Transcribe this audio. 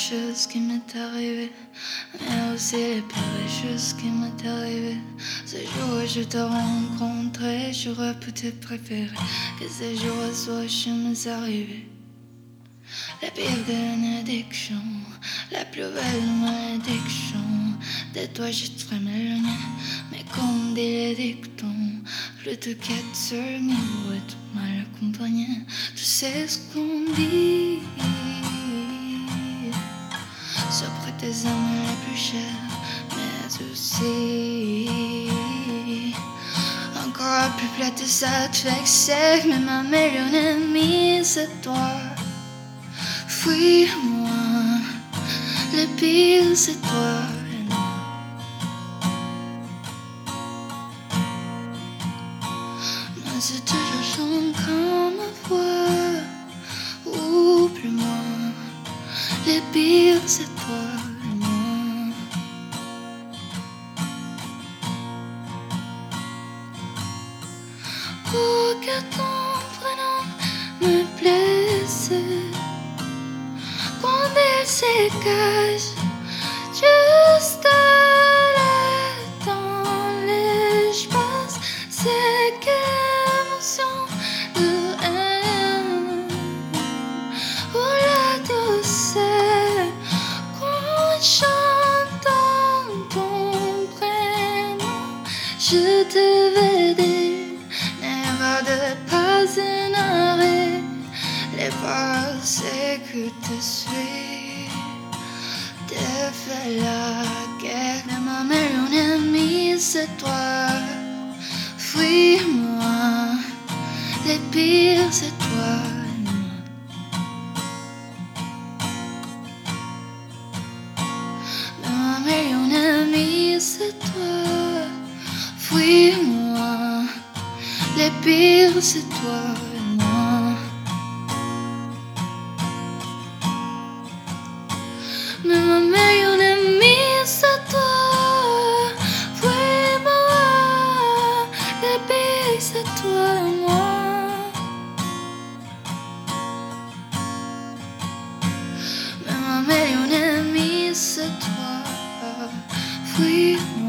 choses qui m'est arrivé, mais aussi les pires choses qui m'est arrivé. Ce jour où je te rencontrais, j'aurais pu te préférer que ce jour soit jamais arrivé. La pire bénédiction, la plus belle malédiction. De toi je serais m'éloigner, mais comme dit les dictons, plus de quête sur mieux être mal accompagné. Tu sais ce qu'on dit sur tes amis les plus chers, mais aussi encore plus plate de satisfaction. Mais ma meilleure ennemie c'est toi. Fuis-moi, le pire c'est toi. Moi c'est toujours chant comme ma voix. Oublie-moi, le pire c'est toi. Oh que ton prénom me plaisait quand il se cache juste là dans l'espace. C'est quelle émotion de haine ou la douceur quand j'entends ton prénom. Je devais dire de pas un arrêt. Les paroles c'est que te suis. Te fais la guerre, mais ma meilleure ennemie c'est toi. Fuis-moi, le pire c'est toi. Mais ma meilleure ennemie c'est toi. Fuis-moi, le pire c'est toi et moi. Mais ma meilleure ennemie c'est toi. Fuis-moi, le pire c'est toi et moi. Mais ma meilleure ennemie c'est toi. Fuis-moi.